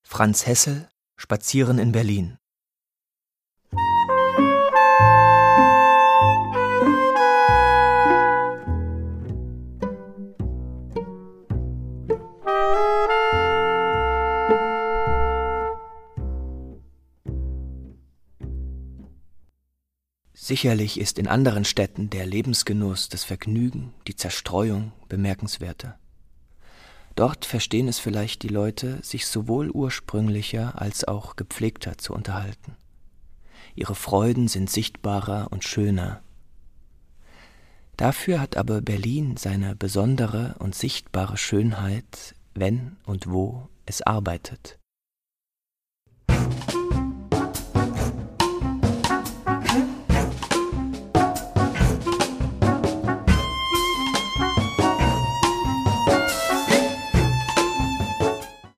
Franz Hessel, Spazieren in Berlin. Sicherlich ist in anderen Städten der Lebensgenuss, das Vergnügen, die Zerstreuung bemerkenswerter. Dort verstehen es vielleicht die Leute, sich sowohl ursprünglicher als auch gepflegter zu unterhalten. Ihre Freuden sind sichtbarer und schöner. Dafür hat aber Berlin seine besondere und sichtbare Schönheit, wenn und wo es arbeitet.